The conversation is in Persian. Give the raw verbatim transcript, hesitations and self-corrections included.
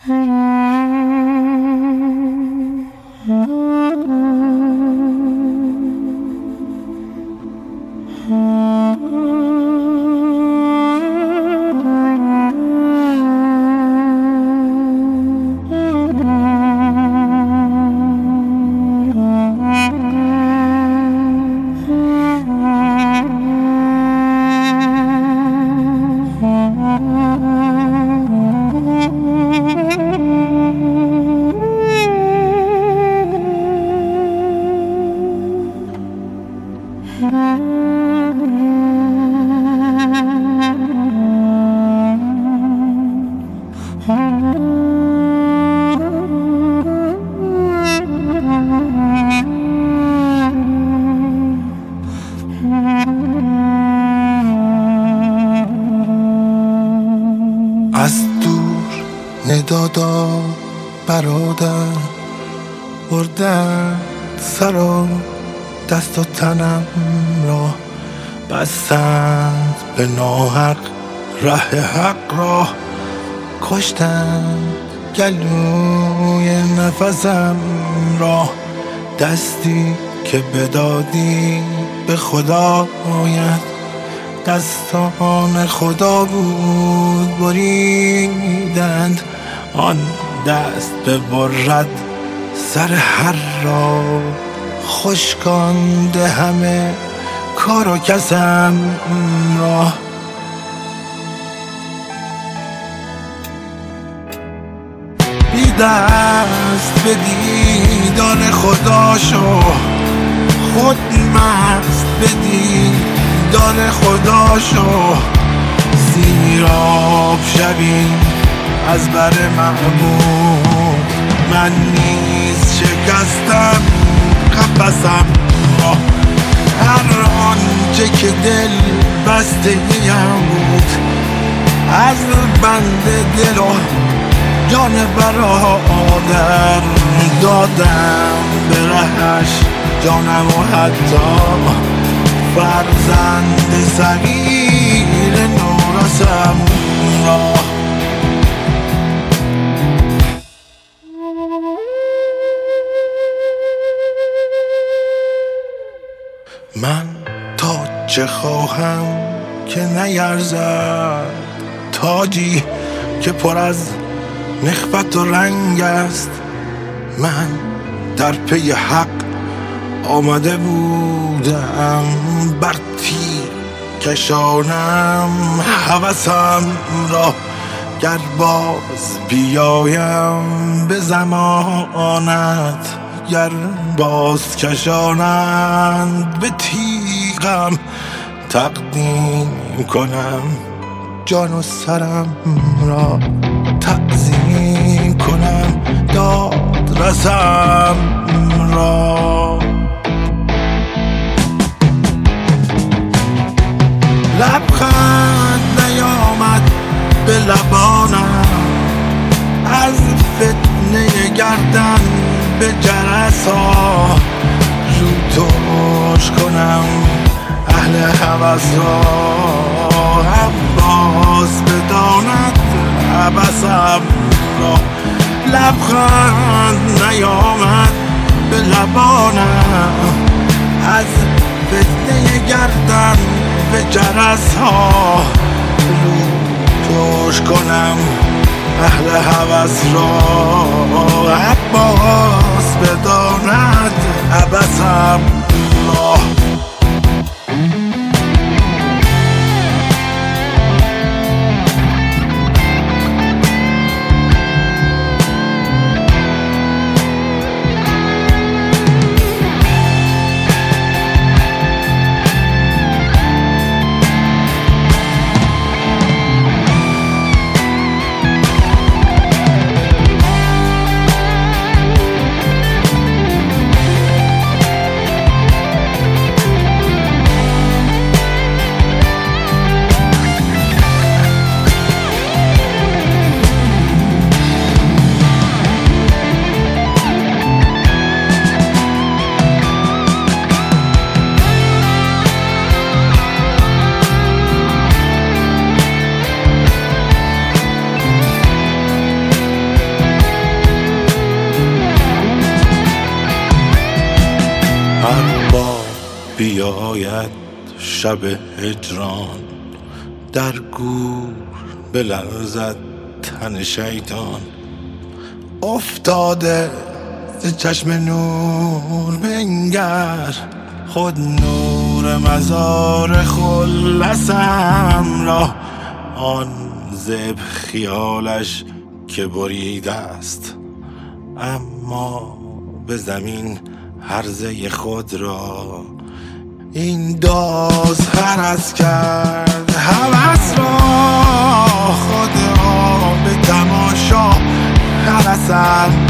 از دور ندادا برادر بردن سر و دست و تنم را، بستند به ناحق ره حق را، کشتند گلوی نفسم را. دستی که بدادی به خدایت، دستان خدا بود بریدند. آن دست ببرد سر هر را، خشکانده همه کار و کسم را. بی دست به دیدار خدا شو، خود مست به دیدار خدا شو. سیراب شوی از بر محبوب، من نیز شکستم قفسم را. هر آنچه که دل بسته ایم بود، از بند دل و جان برادر دادم به رهش جانم و حتی فرزند صغیر نورسم را. من تا چه خواهم که نیرزد، تاجی که پر از نخوت و رنگ است. من در پی حق آمده بودم، بر تیر کشانم هوسم را. گر باز بیایم به زمانت، گر باز کشانند به تیغم، تقدیم کنم جان و سرم را. تعظیم کنم داد رسم را. لبخند نیامد به لبانم، از فتنه گردن به جرس ها. رو توش کنم اهل هوس را، عباس بداند عبسم را. لبخند نیامد به لبانم، از فتنه گردن به جرس ها. رو توش کنم اهل هوس را، عباس بداند عبسم را. شاید شب هجران در گور بلرزد تن شیطان. افتاده ز چشم نور بنگر، خود نور مزار خلصم را. آن زب خیالش که بریده است، اما به زمین هرزه خود را. این داز هرس کرد هوس را، خود را به تماشا هرسم